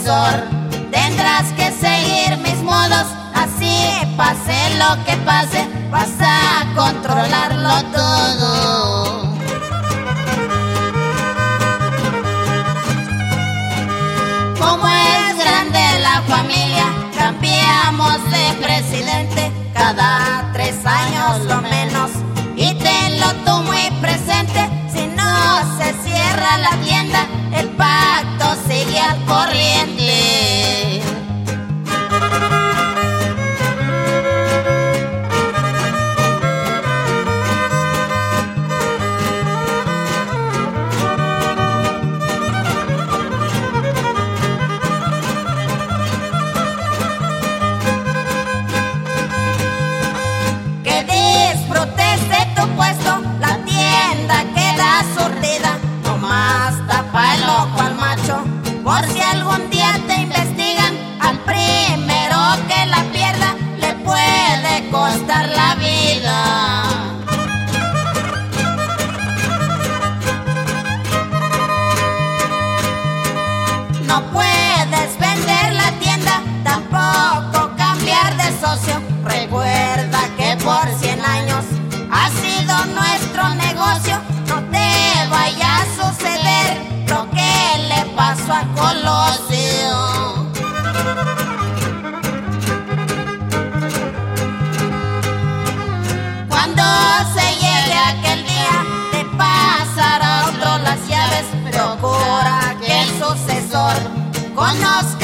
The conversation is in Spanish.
sucesor. Tendrás que seguir mis modos, así pase lo que pase, vas a controlarlo todo. Como es grande la familia, cambiamos de presidente cada 3 años lo menos. Y tenlo tú muy presente, si no se cierra la tienda, el pacto sigue al corriente. Por si algún día te investigan, al primero que la pierda le puede costar la vida. No puedes vender la tienda, tampoco cambiar de socio. Recuerda que por 100 años ha sido nuestro negocio. No te vaya a suceder lo que le pasó a Colosio. Cuando se llegue aquel día de pasar a otro las llaves, procura que el sucesor conozca